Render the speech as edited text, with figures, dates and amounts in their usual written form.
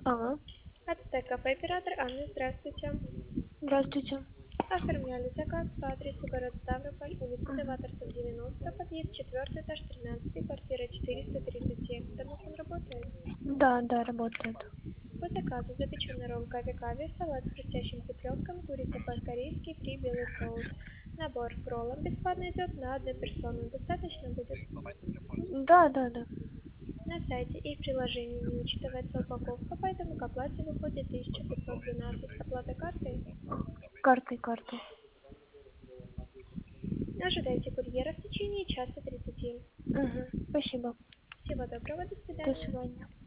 Ага, Ацтек кафе оператор Анна, здравствуйте. здравствуйте. Оформляли заказ по адресу город Ставрополь, улица Мгм. Новаторцев, 90, подъезд 4, этаж 13, квартира 437. Домофон работает. Да, да, работает. По заказу запеченный ролл кави-кави, салат с хрустящим цыпленком, курица по-корейски, фри белый соус. Набор к роллам бесплатно идет на одну персону. Достаточно будет? Да, да, да. На сайте и в приложении не учитывается упаковка, поэтому к оплате выходит 1512. Оплата картой. Картой. Ожидайте курьера в течение часа 30. Угу. Спасибо. Всего доброго, до До свидания. свидания.